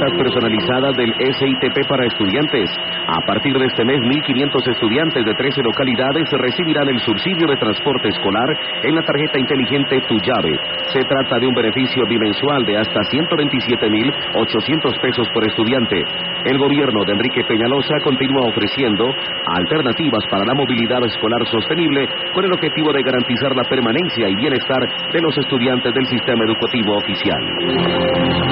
tarjetas personalizadas del SITP para estudiantes. A partir de este mes, 1.500 estudiantes de 13 localidades recibirán el subsidio de transporte escolar en la tarjeta inteligente Tu Llave. Se trata de un beneficio bimensual de hasta 127.800 pesos por estudiante. El gobierno de Enrique Peñalosa continúa ofreciendo alternativas para la movilidad escolar sostenible con el objetivo de garantizar la permanencia y bienestar de los estudiantes del sistema educativo oficial.